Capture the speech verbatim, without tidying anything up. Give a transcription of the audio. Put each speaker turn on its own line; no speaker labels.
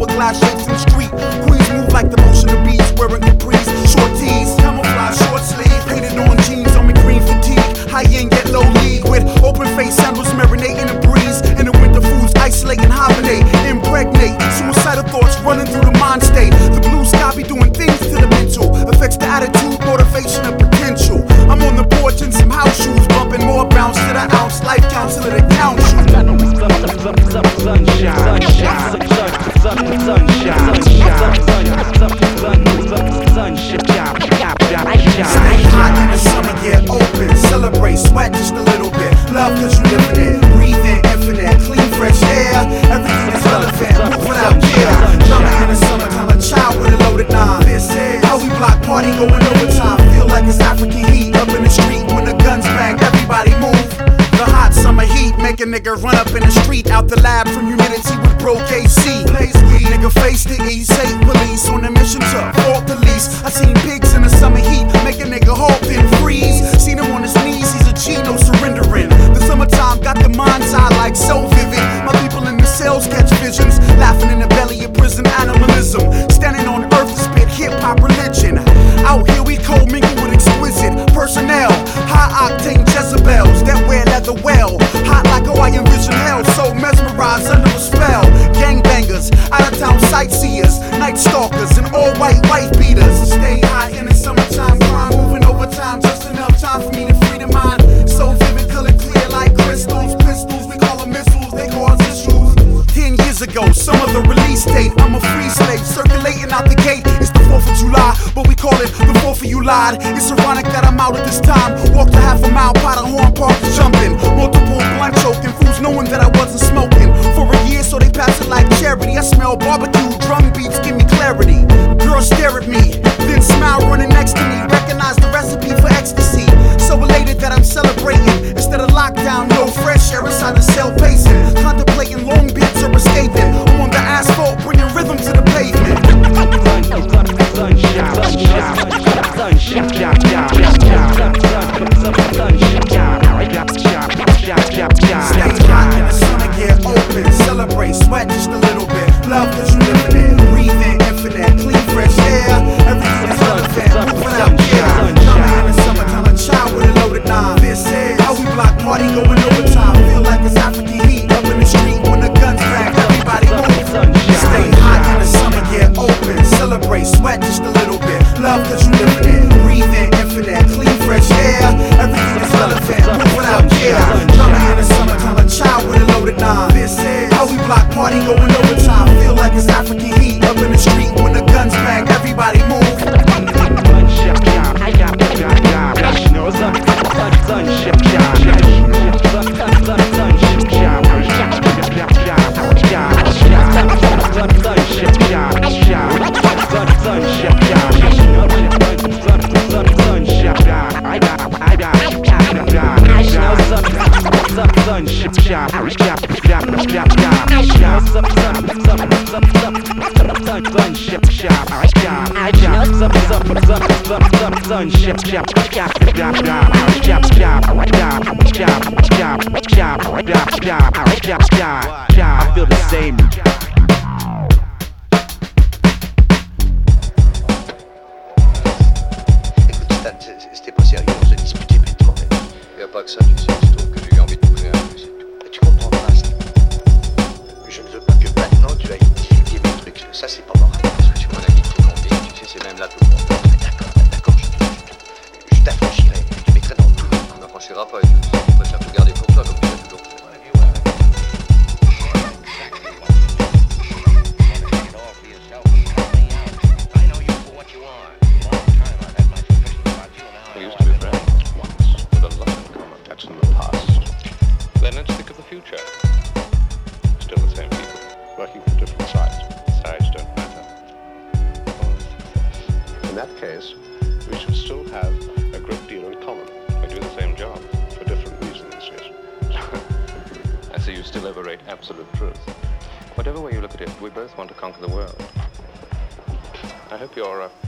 hourglass shapes in the street. Queens move like the motion of beats, wearing capris, short tees, camouflage, short sleeve, painted on jeans, on me green fatigue. High end, get low league with open face sandals, marinating the breeze. In the winter, foods isolate and hibernate, impregnate. Suicidal thoughts running through the mind state. The blue sky be doing things to the mental, affects the attitude, motivation, and potential. I'm on the porch in some house shoes, bumping more bounce to the ounce. Life counselor to count you. Stay hot in the summer, get open, celebrate, sweat just a little bit. Love cause you living it, breathe in infinite, clean fresh air. Everything is relevant, move without gear. Summer in the summertime, a child with a loaded nine. This is how we block party going overtime. Feel like it's African heat up in the street when the guns bang. Everybody move. The hot summer heat make a nigga run up in the street. Out the lab from humidity with bro K C. Blaze weed, nigga face the east. State police on a mission to fault the least. I seen pigs in the summer heat make a nigga halt and freeze. Seen him on his knees, he's a G, no surrendering. The summertime got the mind's eye like so vivid. My people in the cells catch visions, laughing in the belly of prison animalism. Standing on earth to spit hip-hop religion. Out here we co-mingle with exquisite personnel. High octane Jezebels that wear leather well. Hot like how I envision hell, so mesmerized under a spell. Gangbangers, out-of-town sightseers, night stalkers, and all-white wife beaters. Stay hot in the summertime, crime moving overtime, just enough time for me to free the mind. So vivid, color clear like crystals, pistols, we call them missiles, they cause issues. Ten years ago, some of the release date, I'm a free slave, circulating out the gate. It's the fourth of July, but we call it the fourth of you lied. It's ironic that I'm out at this time. Walked a half a mile, pot of horn park, jumping. Multiple blunt choking, fools knowing that I wasn't smoking. For a year, so they pass it like charity. I smell barbecue, drum beats give me clarity. Girls stare at me, then smile running next to me. Recognize the recipe for ecstasy. So elated that I'm celebrating. Instead of lockdown, no fresh air inside the cell pacing. Contemplating long beats or escaping. I'm on the asphalt, bringing rhythm to the pavement. Stay hot in the summer, get open, celebrate, sweat just a little bit. Love cause you living it, breathe in infinite, clean fresh air. Everything is relevant, move without gear. Summer in the summertime, a child with a loaded nine. This is how we block party going overtime. Feel like it's African heat up in the street when the guns bang. Everybody move. Stay hot in the summer, get open, celebrate, sweat just a little bit. Love cause you living it, breathe in infinite, clean fresh air. Everything is relevant, move without gear. Summer in the summertime, a child with a loaded nine. This is how we block party going overtime. Feel like it's African heat up in the street when the guns bang. Everybody move.
I feel the same.
C'était pas sérieux, on se disputait bêtement. Il n'y a pas que ça, tu sais, je trouve que j'ai eu envie de bouffer un peu, c'est tout. Tu comprendras ça. Je ne veux pas que maintenant tu ailles divulguer mes trucs. Ça, c'est pas moral. Parce que tu m'en as dit tout compter, tu sais, c'est même là tout le monde. D'accord, d'accord, je, je t'affranchirai. Tu mettrais dans tout. Tu m'affranchiras pas, je préfère tout garder pour toi, comme tu l'as toujours fait.
In that case, we should still have a great deal in common. We do the same job for different reasons, yes.
I see you still overrate absolute truth. Whatever way you look at it, we both want to conquer the world. I hope you're uh,